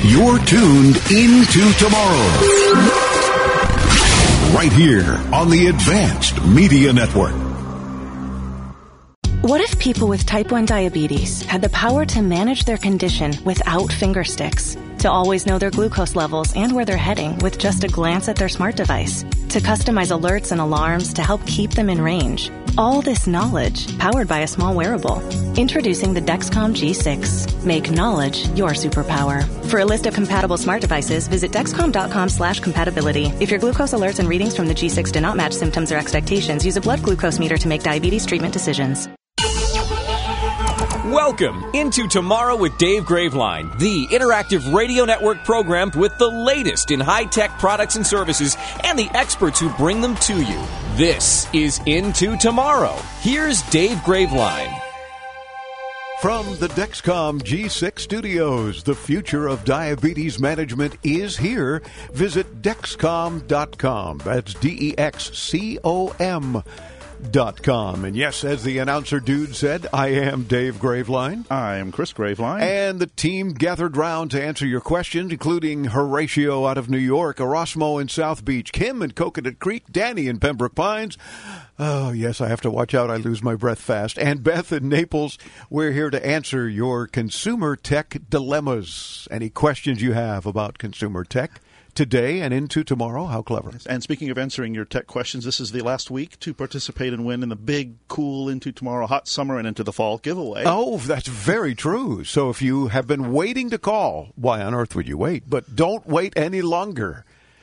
You're tuned into tomorrow. Right here on the Advanced Media Network. What if people with type 1 diabetes had the power to manage their condition without finger sticks? To always know their glucose levels and where they're heading with just a glance at their smart device? To customize alerts and alarms to help keep them in range? All this knowledge powered by a small wearable. Introducing the Dexcom G6. Make knowledge your superpower. For a list of compatible smart devices, visit Dexcom.com/compatibility. If your glucose alerts and readings from the G6 do not match symptoms or expectations, use a blood glucose meter to make diabetes treatment decisions. Welcome into Tomorrow with Dave Graveline, the interactive radio network program with the latest in high-tech products and services and the experts who bring them to you. This is Into Tomorrow. Here's Dave Graveline. From the Dexcom G6 studios, the future of diabetes management is here. Visit Dexcom.com. That's DEXCOM.com. And yes, as the announcer dude said, I am Dave Graveline. I am Chris Graveline. And the team gathered round to answer your questions, including Horatio out of New York, Erasmo in South Beach, Kim in Coconut Creek, Danny in Pembroke Pines. Oh, yes, I have to watch out. I lose my breath fast. And Beth in Naples. We're here to answer your consumer tech dilemmas. Any questions you have about consumer tech today and into tomorrow? How clever. And speaking of answering your tech questions, this is the last week to participate and win in the big, cool Into Tomorrow Hot Summer and Into the Fall giveaway. Oh, that's very true. So if you have been waiting to call, why on earth would you wait? But don't wait any longer.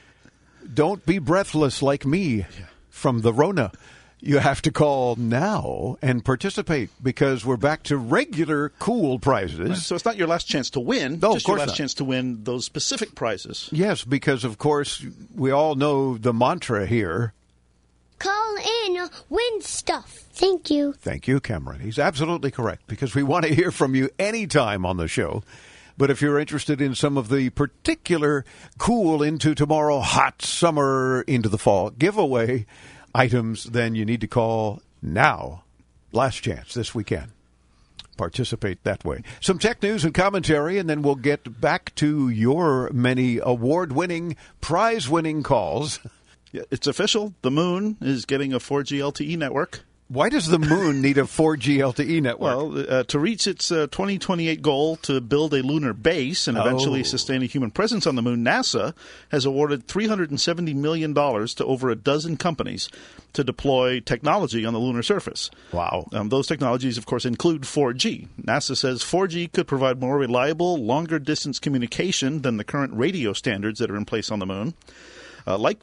Don't be breathless like me from the Rona. You have to call now and participate because we're back to regular cool prizes. Right. So it's not your last chance to win, just your last chance to win those specific prizes. Yes, because, of course, we all know the mantra here. Call in, win stuff. Thank you. Thank you, Cameron. He's absolutely correct because we want to hear from you anytime on the show. But if you're interested in some of the particular cool Into Tomorrow Hot Summer Into the Fall giveaway items, then you need to call now. Last chance this weekend. Participate that way. Some tech news and commentary, and then we'll get back to your many award-winning, prize-winning calls. Yeah, it's official. The moon is getting a 4G LTE network. Why does the moon need a 4G LTE network? Well, to reach its 2028 goal to build a lunar base and eventually sustain a human presence on the moon, NASA has awarded $370 million to over a dozen companies to deploy technology on the lunar surface. Wow. Those technologies, of course, include 4G. NASA says 4G could provide more reliable, longer-distance communication than the current radio standards that are in place on the moon. Like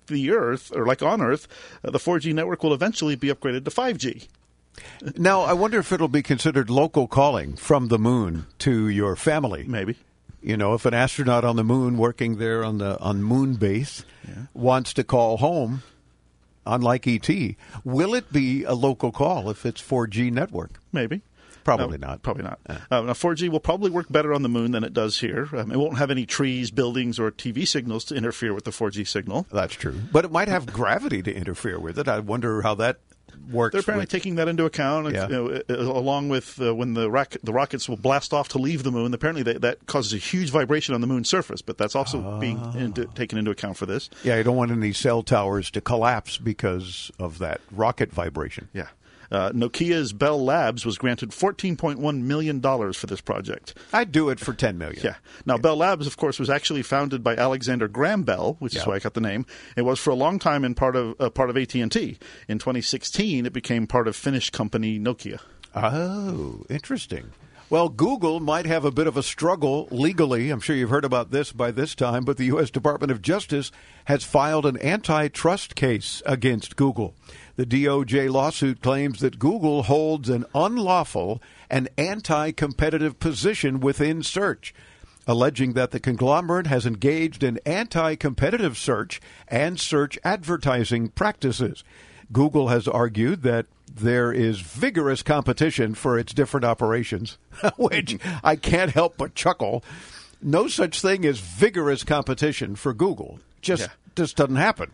on Earth, the 4G network will eventually be upgraded to 5G. Now, I wonder if it'll be considered local calling from the moon to your family. Maybe. You know, if an astronaut on the moon working there on moon base wants to call home, unlike ET, will it be a local call if it's 4G network? Maybe. Probably not. Probably not. Now, 4G will probably work better on the moon than it does here. It won't have any trees, buildings, or TV signals to interfere with the 4G signal. That's true. But it might have gravity to interfere with it. I wonder how that works. They're apparently taking that into account, along with when the rockets will blast off to leave the moon. Apparently that causes a huge vibration on the moon's surface, but that's also being taken into account for this. Yeah, you don't want any cell towers to collapse because of that rocket vibration. Yeah. Nokia's Bell Labs was granted $14.1 million for this project. I'd do it for $10 million. Yeah. Now, Bell Labs, of course, was actually founded by Alexander Graham Bell, which is why I got the name. It was for a long time part of AT&T. In 2016, it became part of Finnish company Nokia. Oh, interesting. Well, Google might have a bit of a struggle legally. I'm sure you've heard about this by this time, but the U.S. Department of Justice has filed an antitrust case against Google. The DOJ lawsuit claims that Google holds an unlawful and anti-competitive position within search, alleging that the conglomerate has engaged in anti-competitive search and search advertising practices. Google has argued that there is vigorous competition for its different operations, which I can't help but chuckle. No such thing as vigorous competition for Google. Just doesn't happen.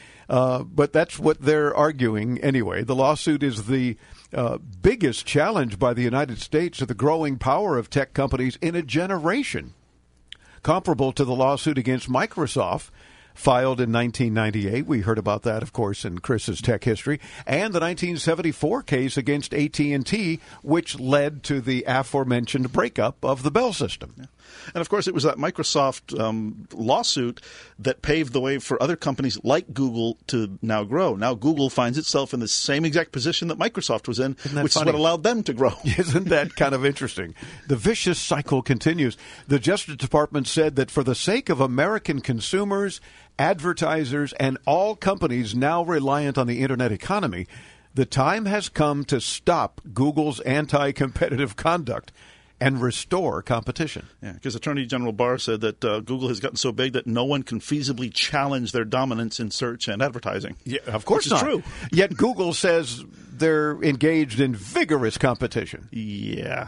But that's what they're arguing anyway. The lawsuit is the biggest challenge by the United States to the growing power of tech companies in a generation. comparable to the lawsuit against Microsoft filed in 1998. We heard about that, of course, in Chris's tech history. And the 1974 case against AT&T, which led to the aforementioned breakup of the Bell system. Yeah. And, of course, it was that Microsoft lawsuit that paved the way for other companies like Google to now grow. Now Google finds itself in the same exact position that Microsoft was in, which is what allowed them to grow. Isn't that kind of interesting? The vicious cycle continues. The Justice Department said that for the sake of American consumers, advertisers, and all companies now reliant on the Internet economy, the time has come to stop Google's anti-competitive conduct and restore competition. Yeah, because Attorney General Barr said that Google has gotten so big that no one can feasibly challenge their dominance in search and advertising. Yeah, of course which not. is true. Yet Google says they're engaged in vigorous competition. Yeah.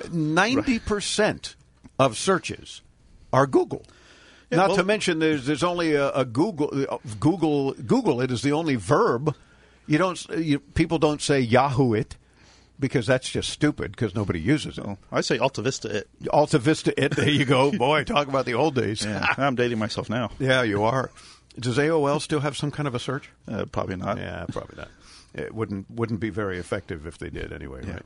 90% of searches are Google. Yeah, Not to mention there's only a Google it is the only verb. People don't say Yahoo it, because that's just stupid because nobody uses it. Oh, I say Alta Vista it. Alta Vista it. There you go. Boy, talk about the old days. Yeah, I'm dating myself now. Yeah, you are. Does AOL still have some kind of a search? Probably not. Yeah, probably not. It wouldn't be very effective if they did anyway, Yeah. right?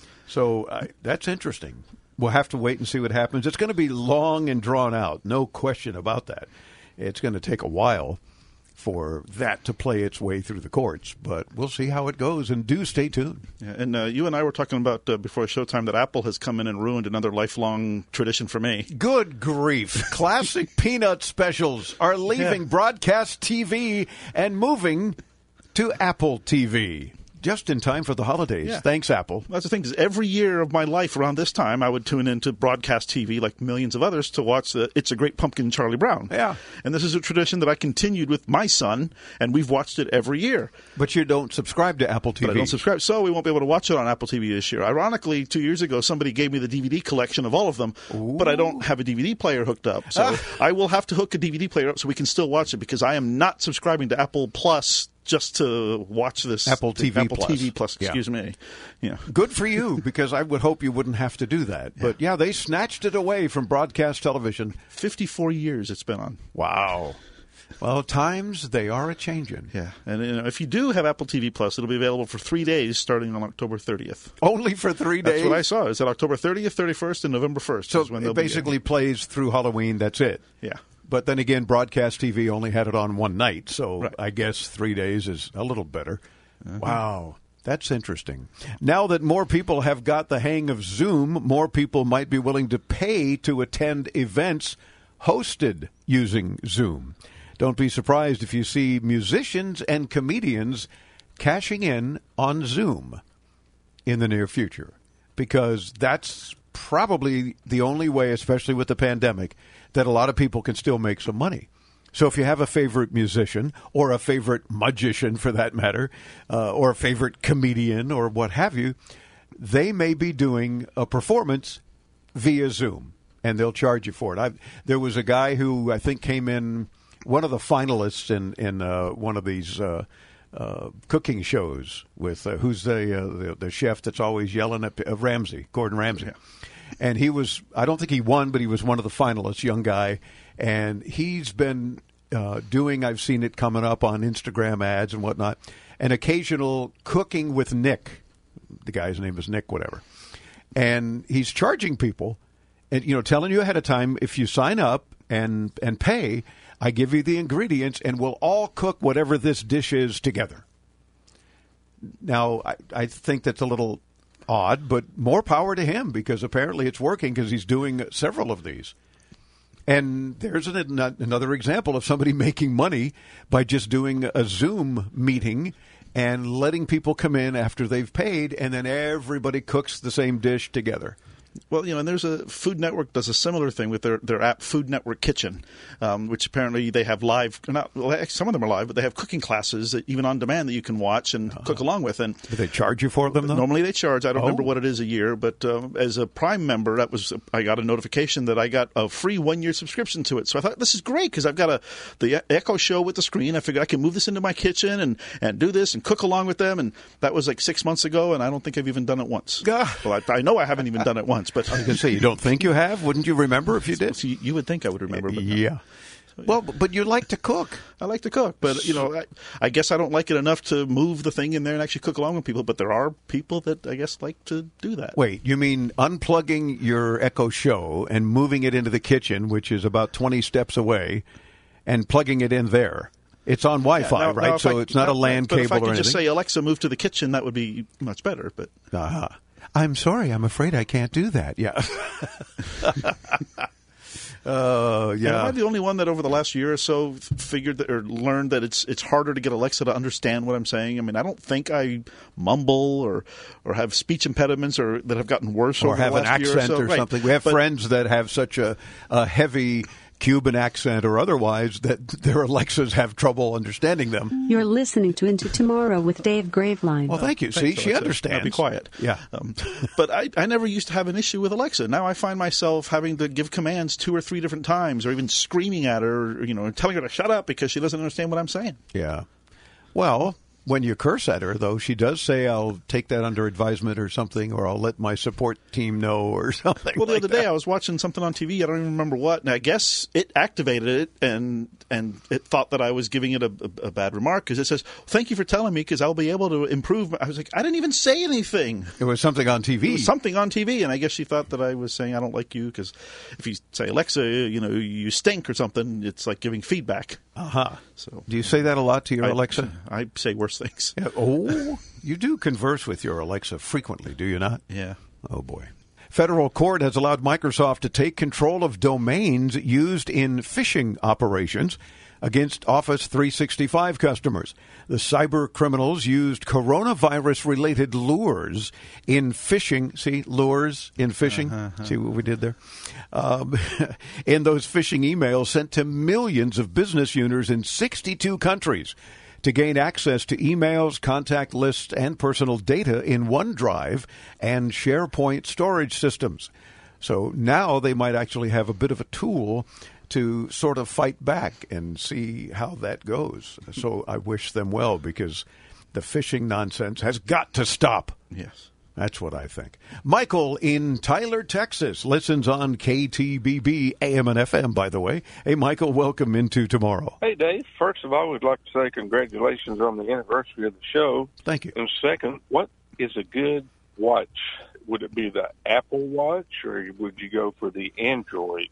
So that's interesting. We'll have to wait and see what happens. It's going to be long and drawn out, no question about that. It's going to take a while for that to play its way through the courts, but we'll see how it goes, and do stay tuned. Yeah, and you and I were talking about before Showtime that Apple has come in and ruined another lifelong tradition for me. Good grief. Classic Peanut specials are leaving broadcast TV and moving to Apple TV. Just in time for the holidays. Yeah. Thanks, Apple. That's the thing, is every year of my life around this time, I would tune into broadcast TV like millions of others to watch the It's a Great Pumpkin Charlie Brown. Yeah. And this is a tradition that I continued with my son, and we've watched it every year. But you don't subscribe to Apple TV. But I don't subscribe, so we won't be able to watch it on Apple TV this year. Ironically, 2 years ago, somebody gave me the DVD collection of all of them, but I don't have a DVD player hooked up. So I will have to hook a DVD player up so we can still watch it, because I am not subscribing to Apple Plus just to watch this. Apple TV Plus. Excuse me. Yeah. Good for you, because I would hope you wouldn't have to do that. But yeah, they snatched it away from broadcast television. 54 years it's been on. Wow. Well, times, they are a-changing. Yeah. And if you do have Apple TV Plus, it'll be available for 3 days starting on October 30th. Only for 3 days? That's what I saw. It's at October 30th, 31st, and November 1st. So it basically plays through Halloween. That's it. Yeah. But then again, broadcast TV only had it on one night, so right. I guess 3 days is a little better. Wow, that's interesting. Now that more people have got the hang of Zoom, more people might be willing to pay to attend events hosted using Zoom. Don't be surprised if you see musicians and comedians cashing in on Zoom in the near future, because that's probably the only way, especially with the pandemic, that a lot of people can still make some money. So if you have a favorite musician, or a favorite magician for that matter, or a favorite comedian or what have you, they may be doing a performance via Zoom, and they'll charge you for it. There was a guy who I think came in one of the finalists in one of these cooking shows with who's the chef that's always yelling at Ramsay, Gordon Ramsay. Yeah. And he was, I don't think he won, but he was one of the finalists, young guy. And he's been doing, I've seen it coming up on Instagram ads and whatnot, an occasional Cooking with Nick. The guy's name is Nick, whatever. And he's charging people and, telling you ahead of time, if you sign up and pay, I give you the ingredients and we'll all cook whatever this dish is together. Now, I think that's a little odd, but more power to him, because apparently it's working, because he's doing several of these. And there's another example of somebody making money by just doing a Zoom meeting and letting people come in after they've paid, and then everybody cooks the same dish together. Well, and there's a Food Network does a similar thing with their app, Food Network Kitchen, which apparently they have live. Some of them are live, but they have cooking classes that, even on demand, that you can watch and cook along with. And do they charge you for them, though? Normally they charge. I don't remember what it is a year, but as a Prime member, I got a notification that I got a free 1-year subscription to it. So I thought, this is great, because I've got the Echo Show with the screen. I figured I can move this into my kitchen and do this and cook along with them. And that was like 6 months ago, and I don't think I've even done it once. Well, I know I haven't even done it once. once. But I was going to say, you don't think you have? Wouldn't you remember if you did? So you would think I would remember. But no. Yeah. Well, but you like to cook. I like to cook, but I guess I don't like it enough to move the thing in there and actually cook along with people. But there are people that I guess like to do that. Wait, you mean unplugging your Echo Show and moving it into the kitchen, which is about 20 steps away, and plugging it in there? It's on Wi-Fi, right? So it's not a LAN cable or anything. If I could just say, Alexa, move to the kitchen, that would be much better. But I'm sorry, I'm afraid I can't do that. Yeah. Yeah. Am I the only one that over the last year or so figured that, or learned that it's harder to get Alexa to understand what I'm saying? I mean, I don't think I mumble or have speech impediments or that have gotten worse or over have the last an accent year or so. or something. We have friends that have such a heavy Cuban accent or otherwise that their Alexas have trouble understanding them. You're listening to Into Tomorrow with Dave Graveline. Well, thank you. Thanks, she Alexa. understands. Now be quiet. Yeah. But I never used to have an issue with Alexa. Now I find myself having to give commands 2 or 3 different times or even screaming at her, telling her to shut up because she doesn't understand what I'm saying. Yeah. Well, when you curse at her, though, she does say, I'll take that under advisement or something, or I'll let my support team know or something. Well, the other day I was watching something on TV. I don't even remember what. And I guess it activated it, and it thought that I was giving it a bad remark because it says, thank you for telling me because I'll be able to improve. I was like, I didn't even say anything. It was something on TV. It was something on TV, and I guess she thought that I was saying I don't like you because if you say, Alexa, you stink or something, it's like giving feedback. Uh-huh. So, do you say that a lot to your Alexa? I say worse things. Yeah. Oh, you do converse with your Alexa frequently, do you not? Yeah. Oh, boy. Federal court has allowed Microsoft to take control of domains used in phishing operations against Office 365 customers. The cyber criminals used coronavirus-related lures in phishing. See, lures in phishing? See what we did there? In those phishing emails sent to millions of business users in 62 countries to gain access to emails, contact lists, and personal data in OneDrive and SharePoint storage systems. So now they might actually have a bit of a tool to sort of fight back and see how that goes. So I wish them well because the phishing nonsense has got to stop. Yes. That's what I think. Michael in Tyler, Texas, listens on KTBB AM and FM, by the way. Hey, Michael, welcome into Tomorrow. Hey, Dave. First of all, we'd like to say congratulations on the anniversary of the show. Thank you. And second, what is a good watch? Would it be the Apple Watch, or would you go for the Android?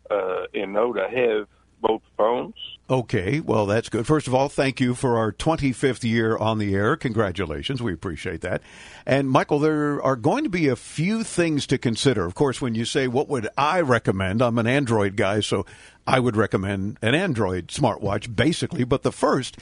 And know to have both phones. Okay, well, that's good. First of all, thank you for our 25th year on the air. Congratulations. We appreciate that. And, Michael, there are going to be a few things to consider. Of course, when you say, what would I recommend? I'm an Android guy, so I would recommend an Android smartwatch, basically. But the first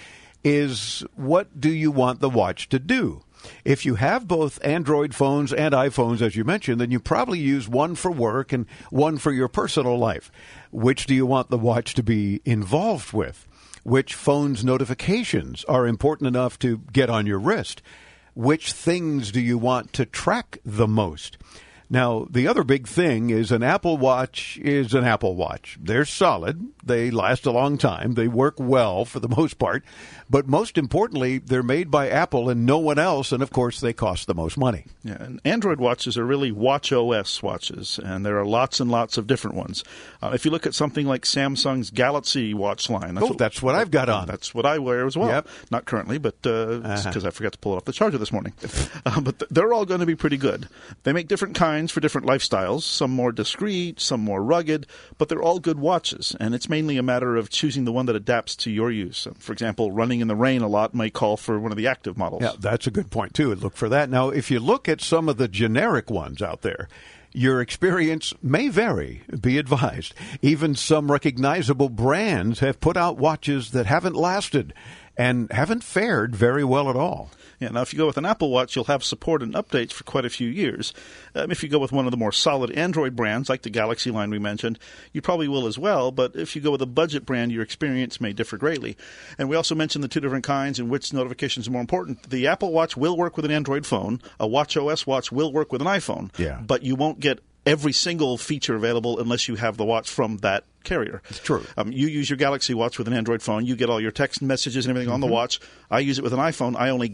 is, what do you want the watch to do? If you have both Android phones and iPhones, as you mentioned, then you probably use one for work and one for your personal life. Which do you want the watch to be involved with? Which phone's notifications are important enough to get on your wrist? Which things do you want to track the most? Now, the other big thing is an Apple Watch is an Apple Watch. They're solid. They last a long time. They work well for the most part. But most importantly, they're made by Apple and no one else. And, of course, they cost the most money. Yeah, and Android watches are really watchOS watches, and there are lots and lots of different ones. If you look at something like Samsung's Galaxy watch line. That's what I've got on. That's what I wear as well. Yep. Not currently, but because I forgot to pull it off the charger this morning. But they're all going to be pretty good. They make different kinds for different lifestyles, some more discreet, some more rugged, but they're all good watches, and it's mainly a matter of choosing the one that adapts to your use. For example, running in the rain a lot may call for one of the active models. Yeah, that's a good point, too. Look for that. Now, if you look at some of the generic ones out there, your experience may vary, be advised. Even some recognizable brands have put out watches that haven't lasted and haven't fared very well at all. Yeah, now, if you go with an Apple Watch, you'll have support and updates for quite a few years. If you go with one of the more solid Android brands, like the Galaxy line we mentioned, you probably will as well. But if you go with a budget brand, your experience may differ greatly. And we also mentioned the two different kinds and which notifications are more important. The Apple Watch will work with an Android phone. A watchOS watch will work with an iPhone. Yeah. But you won't get every single feature available unless you have the watch from that carrier. It's true. You use your Galaxy Watch with an Android phone. You get all your text messages and everything on the watch. I use it with an iPhone. I only get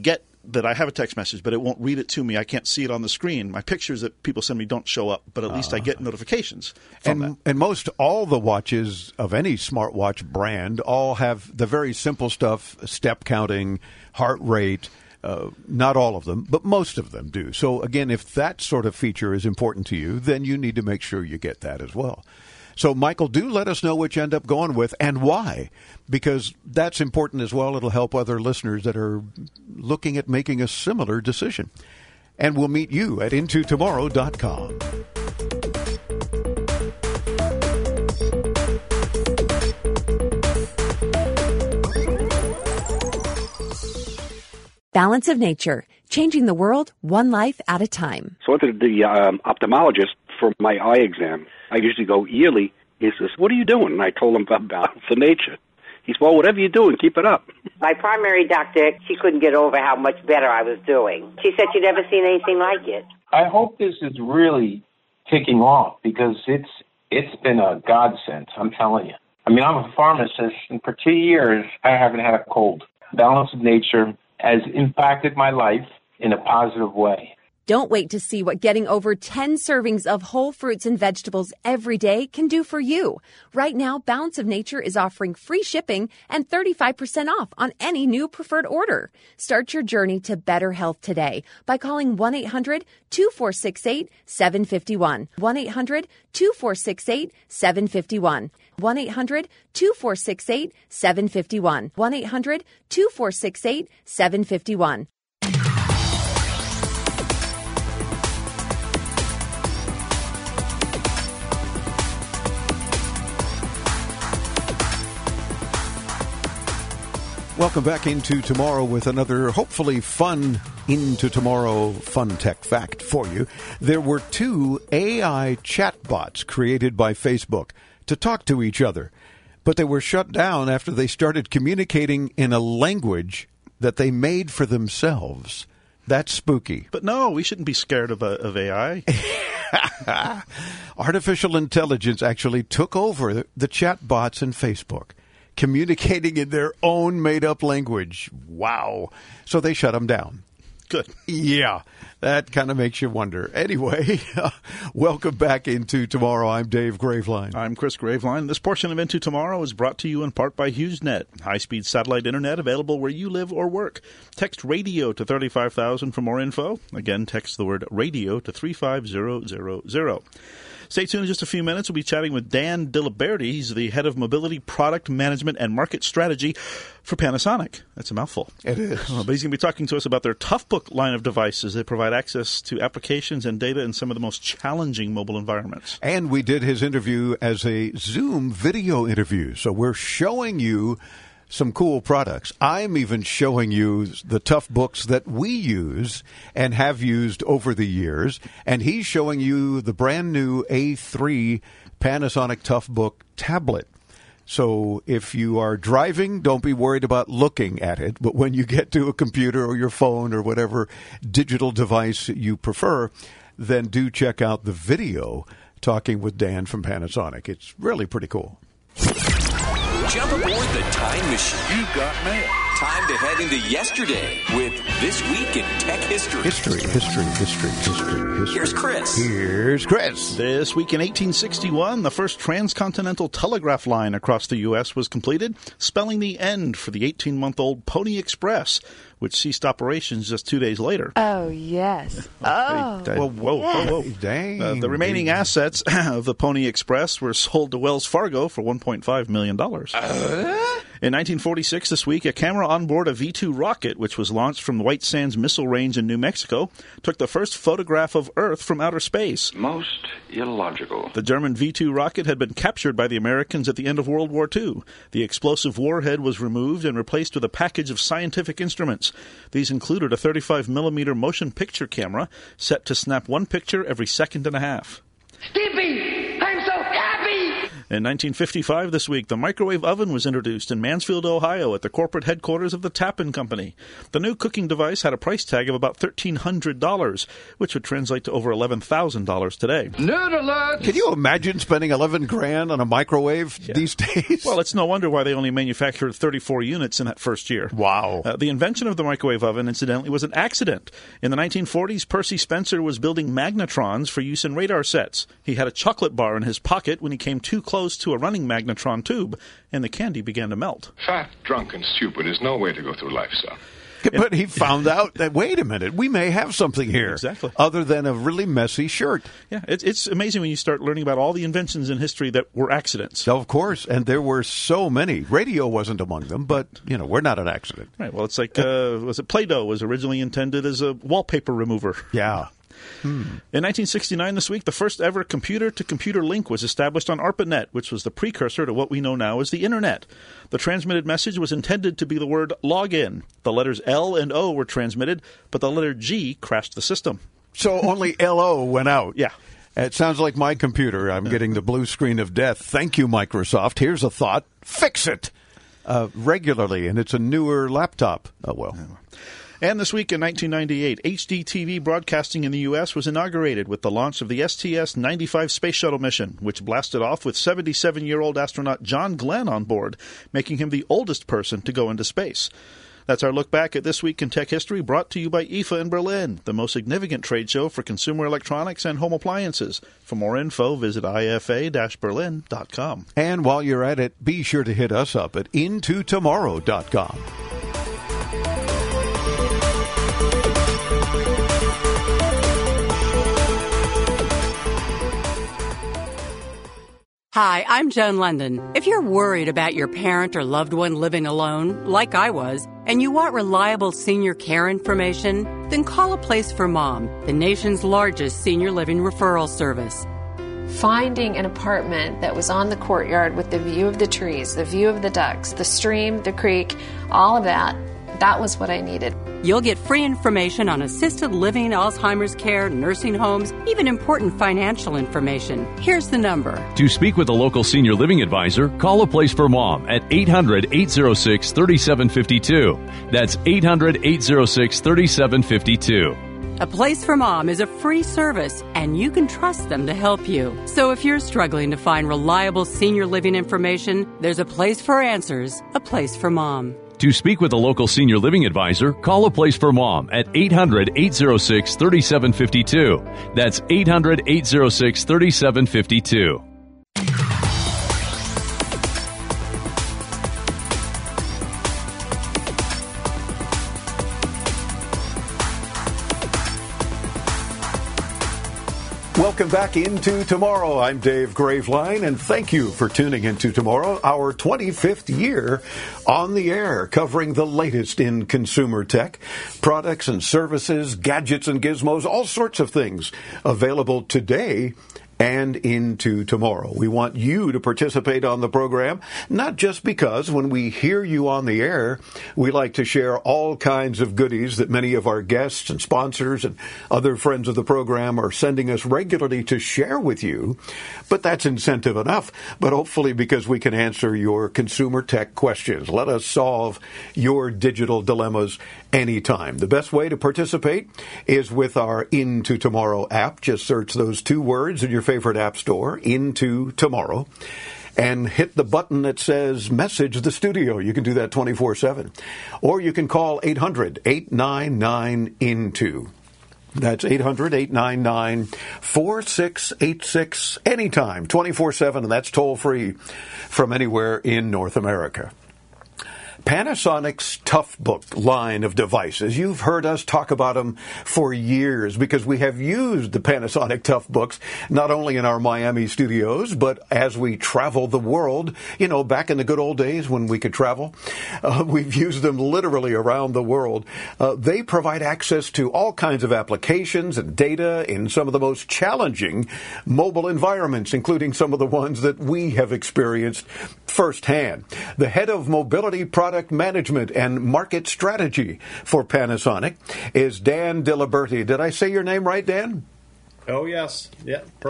that I have a text message, but it won't read it to me. I can't see it on the screen. My pictures that people send me don't show up, but at least I get notifications from that. And most all the watches of any smartwatch brand all have the very simple stuff, step counting, heart rate. Not all of them, but most of them do. So, again, if that sort of feature is important to you, then you need to make sure you get that as well. So, Michael, do let us know what you end up going with and why, because that's important as well. It'll help other listeners that are looking at making a similar decision. And we'll meet you at intotomorrow.com. Balance of Nature, changing the world one life at a time. So I went to the ophthalmologist for my eye exam. I usually go yearly. He says, "What are you doing?" And I told him about Balance of Nature. He said, "Well, whatever you're doing, keep it up." My primary doctor, she couldn't get over how much better I was doing. She said she'd never seen anything like it. I hope this is really taking off because it's been a godsend, I'm telling you. I mean, I'm a pharmacist, and for 2 years, I haven't had a cold. Balance of Nature has impacted my life in a positive way. Don't wait to see what getting over 10 servings of whole fruits and vegetables every day can do for you. Right now, Balance of Nature is offering free shipping and 35% off on any new preferred order. Start your journey to better health today by calling 1-800-2468-751. 1-800-2468-751. 1-800-2468-751. 1-800-2468-751. Welcome back into Tomorrow with another hopefully fun Into Tomorrow fun tech fact for you. There were 2 AI chatbots created by Facebook to talk to each other, but they were shut down after they started communicating in a language that they made for themselves. That's spooky. But no, we shouldn't be scared of AI. Artificial intelligence actually took over the chatbots in Facebook, communicating in their own made-up language. Wow. So they shut them down. Good. Yeah, that kind of makes you wonder. Anyway, welcome back into Tomorrow. I'm Dave Graveline. I'm Chris Graveline. This portion of Into Tomorrow is brought to you in part by HughesNet, high-speed satellite internet available where you live or work. Text radio to 35,000 for more info. Again, text the word radio to 35000. Stay tuned in just a few minutes. We'll be chatting with Dan Diliberti. He's the head of mobility, product management, and market strategy for Panasonic. That's a mouthful. It is. But he's going to be talking to us about their Toughbook line of devices. They provide access to applications and data in some of the most challenging mobile environments. And we did his interview as a Zoom video interview. So we're showing you some cool products. I'm even showing you the Toughbooks that we use and have used over the years. And he's showing you the brand new A3 Panasonic Toughbook tablet. So if you are driving, don't be worried about looking at it. But when you get to a computer or your phone or whatever digital device you prefer, then do check out the video talking with Dan from Panasonic. It's really pretty cool. Jump aboard the time machine. You got mail. Time to head into yesterday with This Week in Tech History. History. Here's Chris. This week in 1861, the first transcontinental telegraph line across the U.S. was completed, spelling the end for the 18-month-old Pony Express, which ceased operations just 2 days later. Oh, yes. Whoa. Dang. The remaining assets of the Pony Express were sold to Wells Fargo for $1.5 million. In 1946, this week, a camera on board a V-2 rocket, which was launched from the White Sands Missile Range in New Mexico, took the first photograph of Earth from outer space. Most illogical. The German V-2 rocket had been captured by the Americans at the end of World War II. The explosive warhead was removed and replaced with a package of scientific instruments. These included a 35mm motion picture camera set to snap one picture every second and a half. Skippy! I'm so happy! In 1955 this week, the microwave oven was introduced in Mansfield, Ohio at the corporate headquarters of the Tappan Company. The new cooking device had a price tag of about $1,300, which would translate to over $11,000 today. Nerd alert! Can you imagine spending $11,000 on a microwave these days? Well, it's no wonder why they only manufactured 34 units in that first year. Wow. The invention of the microwave oven, incidentally, was an accident. In the 1940s, Percy Spencer was building magnetrons for use in radar sets. He had a chocolate bar in his pocket when he came too close to a running magnetron tube, and the candy began to melt. Fat, drunk, and stupid is no way to go through life, son. But he found out that, wait a minute, we may have something here. Exactly. Other than a really messy shirt. Yeah, it's amazing when you start learning about all the inventions in history that were accidents. Of course, and there were so many. Radio wasn't among them, but, we're not an accident. Right, well, it's like, Play-Doh was originally intended as a wallpaper remover. Yeah. In 1969 this week, the first ever computer-to-computer link was established on ARPANET, which was the precursor to what we know now as the Internet. The transmitted message was intended to be the word login. The letters L and O were transmitted, but the letter G crashed the system. So only LO went out. Yeah. It sounds like my computer. I'm getting the blue screen of death. Thank you, Microsoft. Here's a thought. Fix it regularly, and it's a newer laptop. Oh, well. And this week in 1998, HDTV broadcasting in the U.S. was inaugurated with the launch of the STS-95 space shuttle mission, which blasted off with 77-year-old astronaut John Glenn on board, making him the oldest person to go into space. That's our look back at This Week in Tech History, brought to you by IFA in Berlin, the most significant trade show for consumer electronics and home appliances. For more info, visit ifa-berlin.com. And while you're at it, be sure to hit us up at intotomorrow.com. Hi, I'm Joan London. If you're worried about your parent or loved one living alone, like I was, and you want reliable senior care information, then call A Place for Mom, the nation's largest senior living referral service. Finding an apartment that was on the courtyard with the view of the trees, the view of the ducks, the stream, the creek, all of that, that was what I needed. You'll get free information on assisted living, Alzheimer's care, nursing homes, even important financial information. Here's the number. To speak with a local senior living advisor, call A Place for Mom at 800-806-3752. That's 800-806-3752. A Place for Mom is a free service, and you can trust them to help you. So if you're struggling to find reliable senior living information, there's a place for answers, A Place for Mom. To speak with a local senior living advisor, call A Place for Mom at 800-806-3752. That's 800-806-3752. Welcome back into Tomorrow. I'm Dave Graveline, and thank you for tuning into Tomorrow, our 25th year on the air, covering the latest in consumer tech, products and services, gadgets and gizmos, all sorts of things available today and into tomorrow. We want you to participate on the program, not just because when we hear you on the air, we like to share all kinds of goodies that many of our guests and sponsors and other friends of the program are sending us regularly to share with you, but that's incentive enough. But hopefully because we can answer your consumer tech questions. Let us solve your digital dilemmas anytime. The best way to participate is with our Into Tomorrow app. Just search those two words in your favorite app store, Into Tomorrow, and hit the button that says Message the Studio. You can do that 24/7. Or you can call 800-899-INTO. That's 800-899-4686 anytime, 24/7, and that's toll-free from anywhere in North America. Panasonic's Toughbook line of devices. You've heard us talk about them for years because we have used the Panasonic Toughbooks not only in our Miami studios, but as we travel the world. You know, back in the good old days when we could travel, we've used them literally around the world. They provide access to all kinds of applications and data in some of the most challenging mobile environments, including some of the ones that we have experienced firsthand. The head of mobility product management and market strategy for Panasonic is Dan Diliberti. Did I say your name right, Dan? Oh, yes. Yeah, perfect.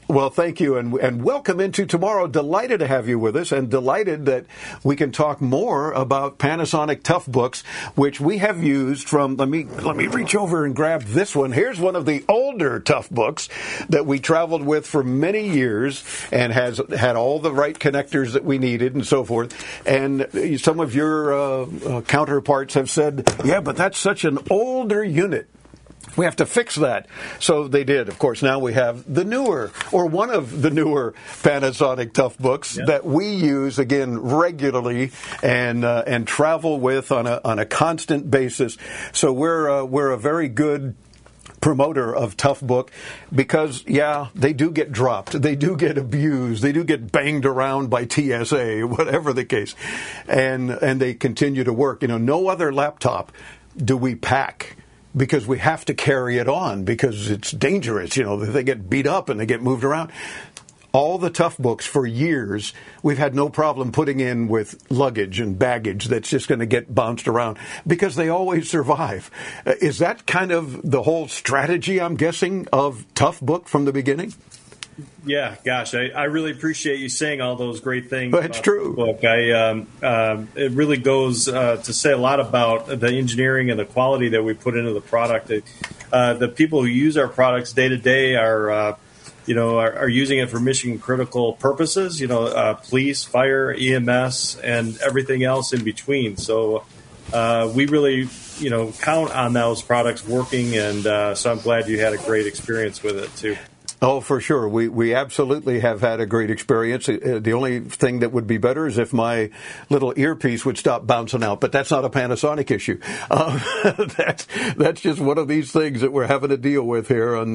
Well, thank you, and welcome into tomorrow. Delighted to have you with us, and delighted that we can talk more about Panasonic Toughbooks, which we have used from. Let me reach over and grab this one. Here's one of the older Toughbooks that we traveled with for many years, and has had all the right connectors that we needed, and so forth. And some of your counterparts have said, "Yeah, but that's such an older unit. We have to fix that." So they did. Of course, now we have the newer, or one of the newer Panasonic Toughbooks that we use, again, regularly and travel with on a constant basis. So we're a very good promoter of Toughbook because, yeah, they do get dropped. They do get abused. They do get banged around by TSA, whatever the case. And they continue to work. No other laptop do we pack, because we have to carry it on because it's dangerous. They get beat up and they get moved around. All the Toughbooks for years, we've had no problem putting in with luggage and baggage that's just going to get bounced around because they always survive. Is that kind of the whole strategy, I'm guessing, of Toughbook from the beginning? Yeah, gosh, I really appreciate you saying all those great things. But it's true. The book. It really goes to say a lot about the engineering and the quality that we put into the product. The people who use our products day to day are using it for mission critical purposes. Police, fire, EMS, and everything else in between. So we really count on those products working, and so I'm glad you had a great experience with it too. Oh, for sure. We absolutely have had a great experience. The only thing that would be better is if my little earpiece would stop bouncing out, but that's not a Panasonic issue. That's just one of these things that we're having to deal with here in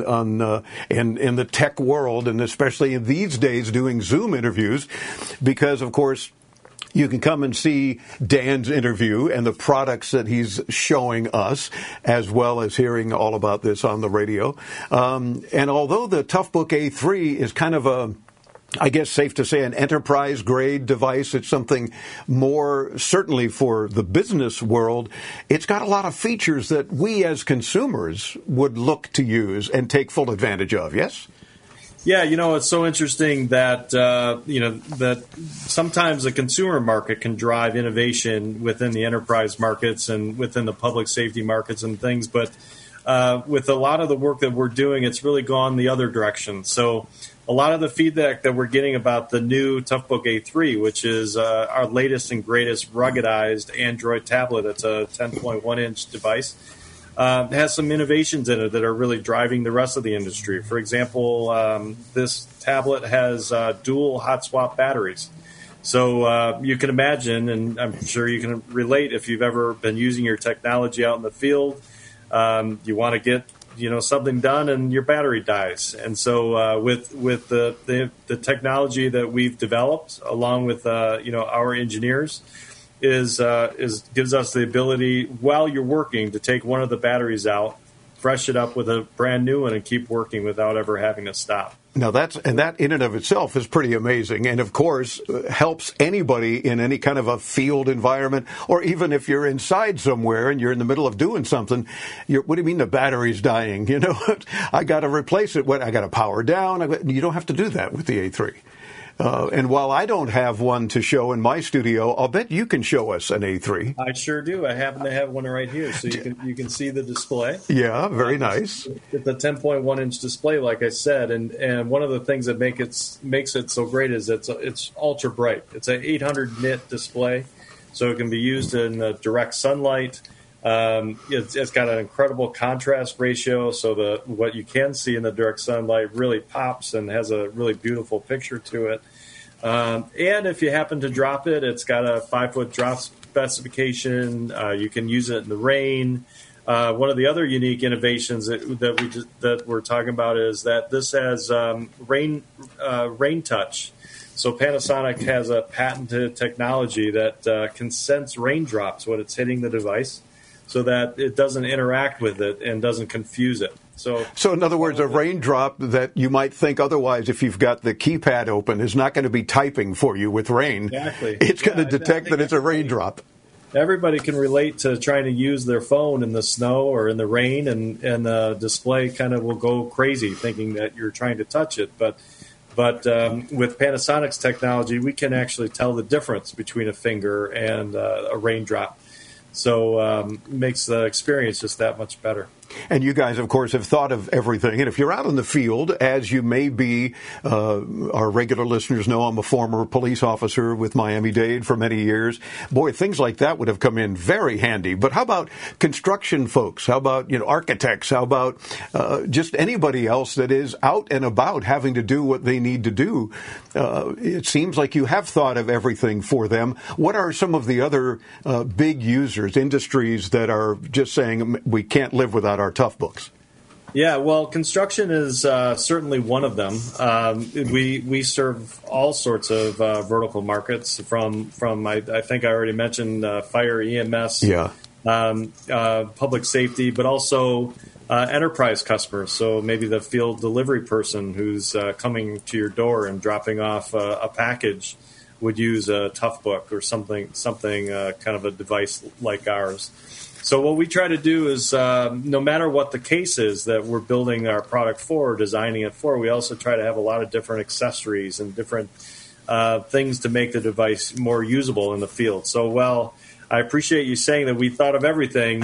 the tech world, and especially in these days doing Zoom interviews, because, of course, you can come and see Dan's interview and the products that he's showing us, as well as hearing all about this on the radio. And although the Toughbook A3 is kind of I guess safe to say, an enterprise-grade device, it's something more certainly for the business world, it's got a lot of features that we as consumers would look to use and take full advantage of, yes? Yeah, it's so interesting that, that sometimes the consumer market can drive innovation within the enterprise markets and within the public safety markets and things. But with a lot of the work that we're doing, it's really gone the other direction. So a lot of the feedback that we're getting about the new Toughbook A3, which is our latest and greatest ruggedized Android tablet, it's a 10.1-inch device, has some innovations in it that are really driving the rest of the industry. For example, this tablet has dual hot swap batteries. So you can imagine, and I'm sure you can relate, if you've ever been using your technology out in the field, you want to get something done and your battery dies. And so with the technology that we've developed, along with our engineers, gives us the ability, while you're working, to take one of the batteries out, fresh it up with a brand new one, and keep working without ever having to stop. Now that in and of itself is pretty amazing, and of course helps anybody in any kind of a field environment, or even if you're inside somewhere and you're in the middle of doing something. What do you mean the battery's dying? I got to replace it. I got to power down. You don't have to do that with the A3. And while I don't have one to show in my studio, I'll bet you can show us an A3. I sure do. I happen to have one right here, so you can see the display. Yeah, very nice. It's a 10.1-inch display, like I said, and one of the things that makes it so great is it's ultra bright. It's an 800 nit display, so it can be used in direct sunlight. It's got an incredible contrast ratio, so what you can see in the direct sunlight really pops and has a really beautiful picture to it. And if you happen to drop it, it's got a 5-foot drop specification. You can use it in the rain. One of the other unique innovations that we're talking about is that this has rain touch. So Panasonic has a patented technology that can sense raindrops when it's hitting the device, so that it doesn't interact with it and doesn't confuse it. So in other words, a raindrop that you might think otherwise, if you've got the keypad open, is not going to be typing for you with rain. Exactly. It's going to detect that it's a raindrop. everybody can relate to trying to use their phone in the snow or in the rain, and the display kind of will go crazy thinking that you're trying to touch it. But with Panasonic's technology, we can actually tell the difference between a finger and a raindrop. So it makes the experience just that much better. And you guys, of course, have thought of everything. And if you're out in the field, as you may be, our regular listeners know I'm a former police officer with Miami-Dade for many years. Boy, things like that would have come in very handy. But how about construction folks? How about, architects? How about just anybody else that is out and about having to do what they need to do? It seems like you have thought of everything for them. What are some of the other big users, industries that are just saying we can't live without our Tough Books? Yeah, well, construction is certainly one of them. We serve all sorts of vertical markets from I think I already mentioned fire, EMS, public safety, but also enterprise customers. So maybe the field delivery person who's coming to your door and dropping off a package would use a Tough Book or something kind of a device like ours. So what we try to do is, no matter what the case is that we're building our product for, or designing it for, we also try to have a lot of different accessories and different things to make the device more usable in the field. So, well, I appreciate you saying that we thought of everything.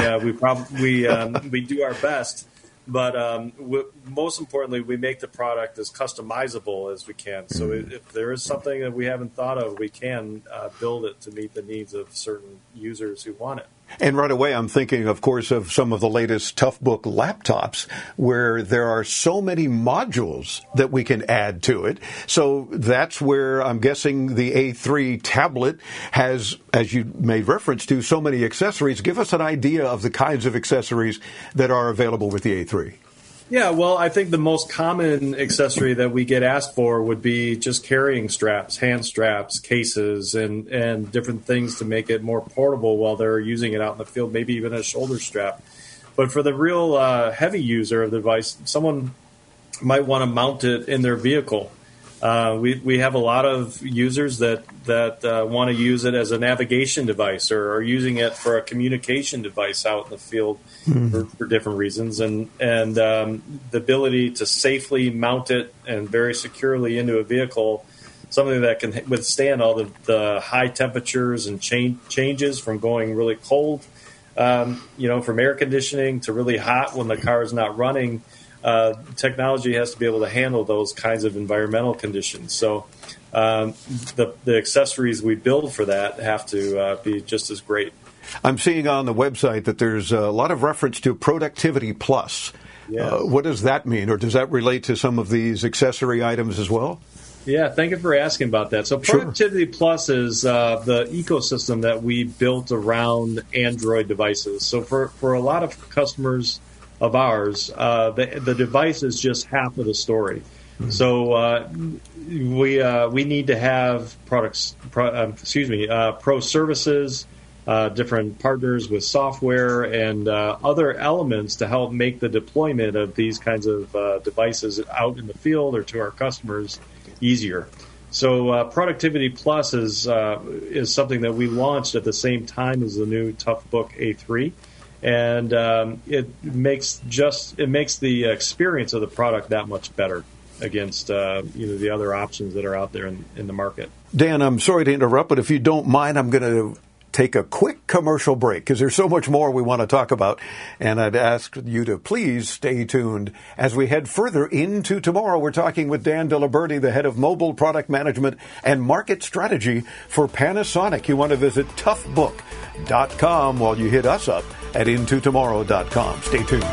We do our best, but most importantly, we make the product as customizable as we can. So if there is something that we haven't thought of, we can build it to meet the needs of certain users who want it. And right away, I'm thinking, of course, of some of the latest Toughbook laptops where there are so many modules that we can add to it. So that's where I'm guessing the A3 tablet has, as you made reference to, so many accessories. Give us an idea of the kinds of accessories that are available with the A3. Yeah, well, I think the most common accessory that we get asked for would be just carrying straps, hand straps, cases, and different things to make it more portable while they're using it out in the field, maybe even a shoulder strap. But for the real heavy user of the device, someone might want to mount it in their vehicle. We have a lot of users that want to use it as a navigation device or are using it for a communication device out in the field for different reasons. And the ability to safely mount it and very securely into a vehicle, something that can withstand all the high temperatures and changes from going really cold, from air conditioning to really hot when the car is not running. Technology has to be able to handle those kinds of environmental conditions. So the accessories we build for that have to be just as great. I'm seeing on the website that there's a lot of reference to Productivity Plus. Yes. What does that mean, or does that relate to some of these accessory items as well? Yeah, thank you for asking about that. So Productivity Plus is the ecosystem that we built around Android devices. So for a lot of customers of ours, the device is just half of the story. Mm-hmm. So we need to have pro services, different partners with software and other elements to help make the deployment of these kinds of devices out in the field or to our customers easier. So Productivity Plus is something that we launched at the same time as the new Toughbook A3. And it makes the experience of the product that much better against the other options that are out there in the market. Dan, I'm sorry to interrupt, but if you don't mind, I'm going to take a quick commercial break because there's so much more we want to talk about. And I'd ask you to please stay tuned. As we head further into tomorrow, we're talking with Dan Diliberti, the head of mobile product management and market strategy for Panasonic. You want to visit toughbook.com while you hit us up at intotomorrow.com. Stay tuned.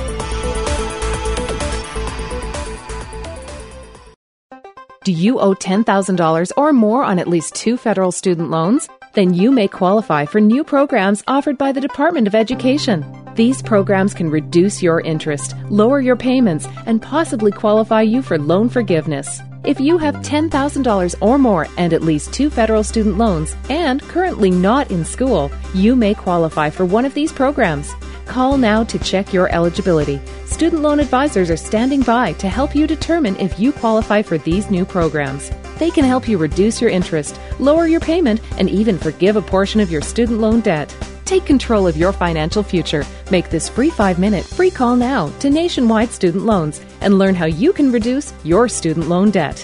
Do you owe $10,000 or more on at least 2 federal student loans? Then you may qualify for new programs offered by the Department of Education. These programs can reduce your interest, lower your payments, and possibly qualify you for loan forgiveness. If you have $10,000 or more and at least 2 federal student loans and currently not in school, you may qualify for one of these programs. Call now to check your eligibility. Student loan advisors are standing by to help you determine if you qualify for these new programs. They can help you reduce your interest, lower your payment, and even forgive a portion of your student loan debt. Take control of your financial future. Make this free 5-minute free call now to Nationwide Student Loans and learn how you can reduce your student loan debt.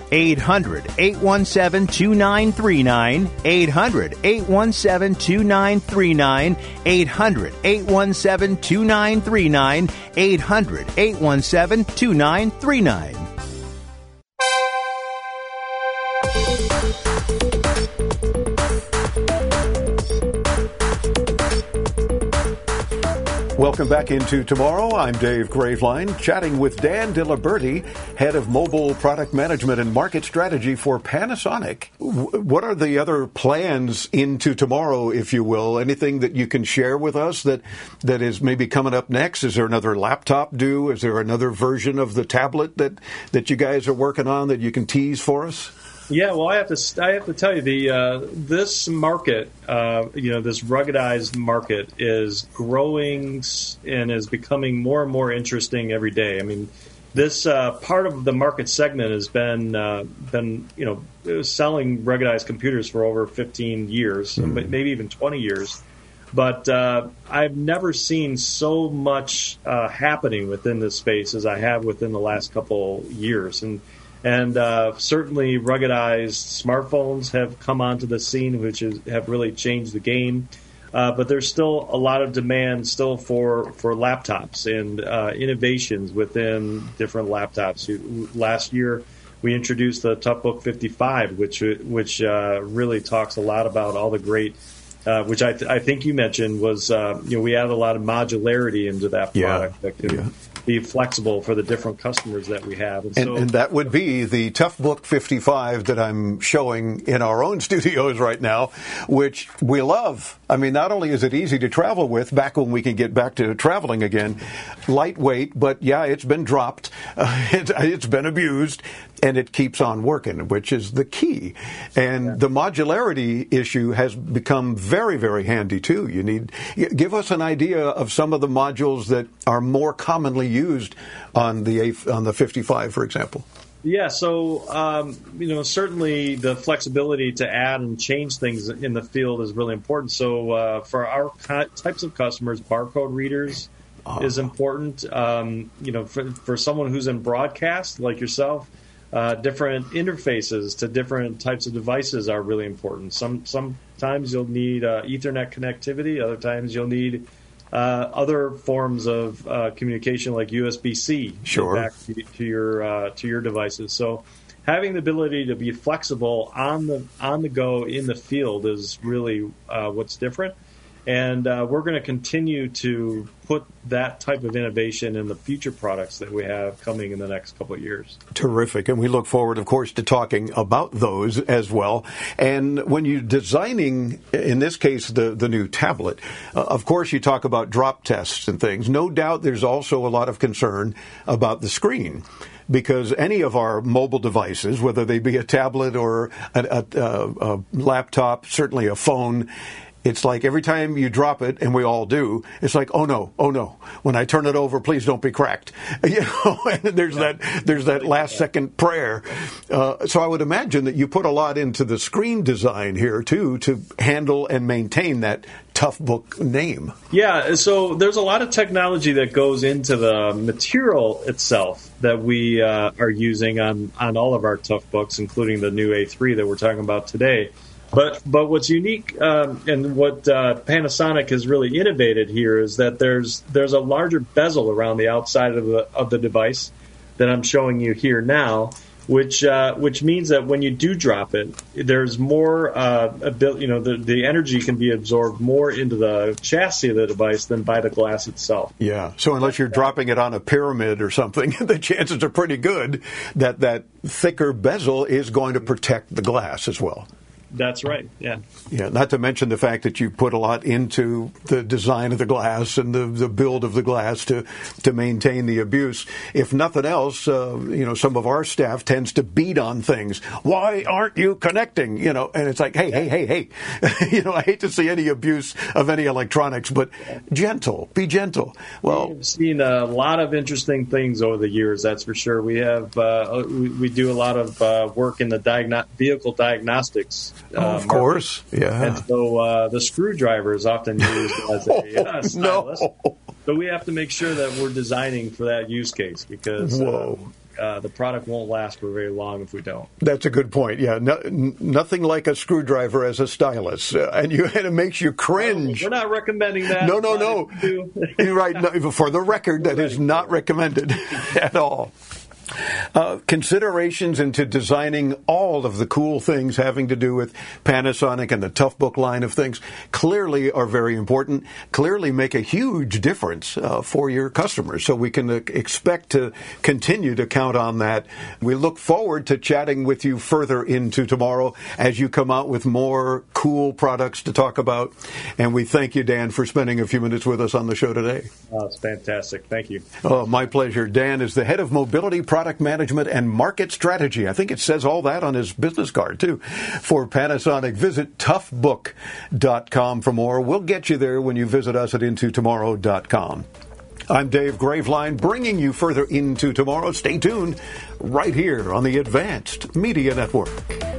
800-817-2939, 800-817-2939, 800-817-2939, 800-817-2939. Welcome back into Tomorrow. I'm Dave Graveline, chatting with Dan Diliberti, head of mobile product management and market strategy for Panasonic. What are the other plans into tomorrow, if you will? Anything that you can share with us that is maybe coming up next? Is there another laptop due? Is there another version of the tablet that you guys are working on that you can tease for us? Yeah, well, I have to tell you, this market, this ruggedized market is growing and is becoming more and more interesting every day. I mean, this part of the market segment has been selling ruggedized computers for over 15 years, maybe even 20 years. But I've never seen so much happening within this space as I have within the last couple years, and certainly ruggedized smartphones have come onto the scene, which have really changed the game. But there's still a lot of demand still for laptops and innovations within different laptops. Last year, we introduced the Toughbook 55, which really talks a lot about all the great, which I think you mentioned was, we added a lot of modularity into that product that can be flexible for the different customers that we have. And that would be the Toughbook 55 that I'm showing in our own studios right now, which we love. I mean, not only is it easy to travel with, back when we can get back to traveling again, lightweight, but yeah, it's been dropped, it's been abused, and it keeps on working, which is the key. And the modularity issue has become very, very handy, too. Give us an idea of some of the modules that are more commonly used on the 55, for example. Yeah, so, certainly the flexibility to add and change things in the field is really important. So for our types of customers, barcode readers is important. For someone who's in broadcast, like yourself, different interfaces to different types of devices are really important. Sometimes you'll need Ethernet connectivity. Other times you'll need other forms of communication like USB-C back to your devices. So having the ability to be flexible on the go in the field is really what's different. And we're going to continue to put that type of innovation in the future products that we have coming in the next couple of years. Terrific. And we look forward, of course, to talking about those as well. And when you're designing, in this case, the new tablet, of course, you talk about drop tests and things. No doubt there's also a lot of concern about the screen, because any of our mobile devices, whether they be a tablet or a laptop, certainly a phone, it's like every time you drop it, and we all do, it's like, oh no. When I turn it over, please don't be cracked. And there's that last second prayer. So I would imagine that you put a lot into the screen design here too, to handle and maintain that Toughbook name. Yeah, so there's a lot of technology that goes into the material itself that we are using on all of our Toughbooks, including the new A3 that we're talking about today. But what's unique and what Panasonic has really innovated here is that there's a larger bezel around the outside of the device that I'm showing you here now, which means that when you do drop it, there's more the energy can be absorbed more into the chassis of the device than by the glass itself. Yeah. So unless you're dropping it on a pyramid or something, the chances are pretty good that thicker bezel is going to protect the glass as well. That's right. Yeah. Yeah. Not to mention the fact that you put a lot into the design of the glass and the build of the glass to maintain the abuse. If nothing else, some of our staff tends to beat on things. Why aren't you connecting? And it's like, hey. I hate to see any abuse of any electronics, but be gentle. Well, we've seen a lot of interesting things over the years. That's for sure. We have we do a lot of work in the vehicle diagnostics. Of course, yeah. And so the screwdriver is often used as a stylus. No. So we have to make sure that we're designing for that use case because the product won't last for very long if we don't. That's a good point. Yeah, nothing like a screwdriver as a stylus, and it makes you cringe. We're not recommending that. No. You're right. No, for the record, that is not recommended at all. Considerations into designing all of the cool things having to do with Panasonic and the Toughbook line of things clearly are very important, clearly make a huge difference for your customers. So we can expect to continue to count on that. We look forward to chatting with you further into tomorrow as you come out with more cool products to talk about. And we thank you, Dan, for spending a few minutes with us on the show today. Oh, it's fantastic. Thank you. Oh, my pleasure. Dan is the head of mobility product management and market strategy. I think it says all that on his business card, too. For Panasonic, visit toughbook.com for more. We'll get you there when you visit us at intotomorrow.com. I'm Dave Graveline, bringing you further into tomorrow. Stay tuned right here on the Advanced Media Network.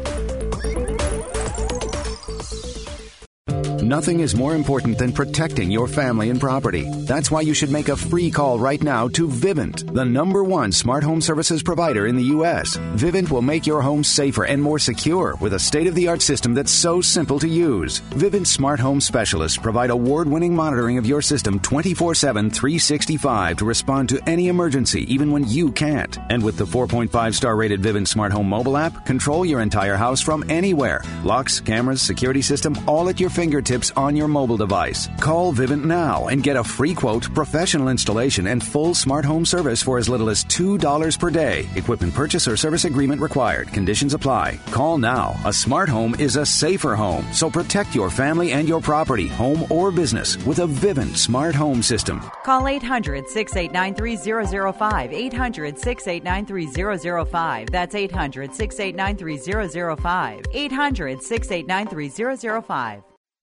Nothing is more important than protecting your family and property. That's why you should make a free call right now to Vivint, the #1 smart home services provider in the U.S. Vivint will make your home safer and more secure with a state-of-the-art system that's so simple to use. Vivint smart home specialists provide award-winning monitoring of your system 24/7, 365 to respond to any emergency, even when you can't. And with the 4.5-star rated Vivint smart home mobile app, control your entire house from anywhere. Locks, cameras, security system, all at your fingertips on your mobile device. Call Vivint now and get a free quote, professional installation, and full smart home service for as little as $2 per day. Equipment purchase or service agreement required. Conditions apply. Call now. A smart home is a safer home, so protect your family and your property, home or business, with a Vivint smart home system. Call 800-689-3005. 800-689-3005. That's 800-689-3005. 800-689-3005.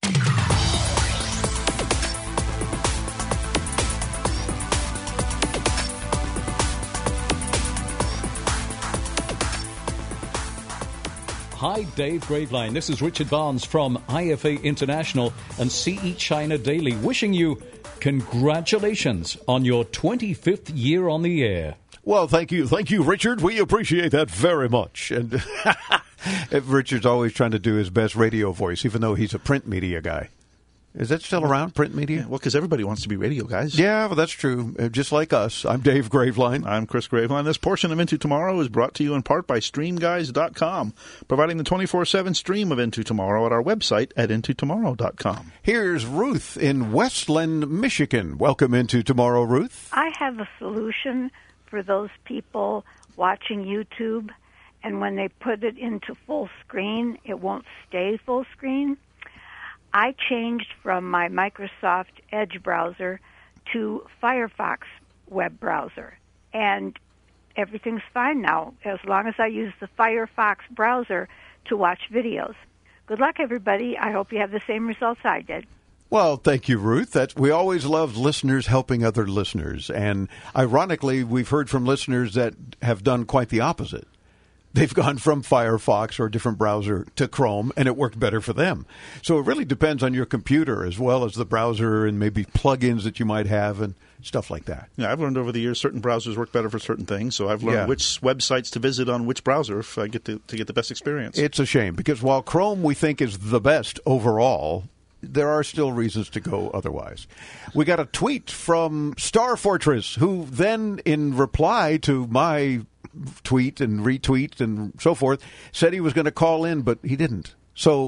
Hi, Dave Graveline. This is Richard Barnes from IFA International and CE China Daily, wishing you congratulations on your 25th year on the air. Well, thank you, Richard. We appreciate that very much. And Richard's always trying to do his best radio voice, even though he's a print media guy. Is that still around, print media? Yeah, well, because everybody wants to be radio guys. Yeah, well, that's true. Just like us. I'm Dave Graveline. I'm Chris Graveline. This portion of Into Tomorrow is brought to you in part by StreamGuys.com, providing the 24/7 stream of Into Tomorrow at our website at intotomorrow.com. Here's Ruth in Westland, Michigan. Welcome Into Tomorrow, Ruth. I have a solution for those people watching YouTube, and when they put it into full screen, it won't stay full screen. I changed from my Microsoft Edge browser to Firefox web browser, and everything's fine now as long as I use the Firefox browser to watch videos. Good luck, everybody. I hope you have the same results I did. Well, thank you, Ruth. We always love listeners helping other listeners, and ironically, we've heard from listeners that have done quite the opposite. They've gone from Firefox or a different browser to Chrome, and it worked better for them. So it really depends on your computer as well as the browser and maybe plugins that you might have and stuff like that. Yeah, I've learned over the years certain browsers work better for certain things, so I've learned which websites to visit on which browser if I get to get the best experience. It's a shame, because while Chrome we think is the best overall, there are still reasons to go otherwise. We got a tweet from Star Fortress, who then, in reply to my tweet and retweet and so forth, said he was going to call in, but he didn't. So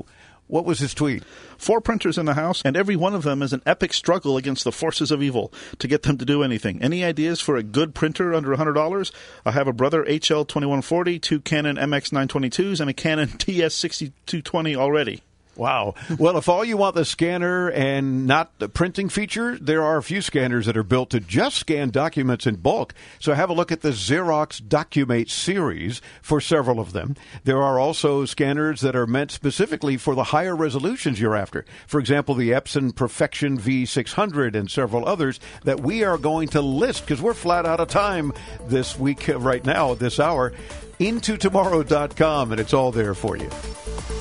What was his tweet? 4 printers in the house, and every one of them is an epic struggle against the forces of evil to get them to do anything. Any ideas for a good printer under $100? I have a Brother HL2140, 2 Canon MX922s, and a Canon TS6220 already. Wow. Well, if all you want the scanner and not the printing feature, there are a few scanners that are built to just scan documents in bulk. So have a look at the Xerox Documate series for several of them. There are also scanners that are meant specifically for the higher resolutions you're after. For example, the Epson Perfection V600 and several others that we are going to list because we're flat out of time this week right now, this hour, intotomorrow.com, and it's all there for you.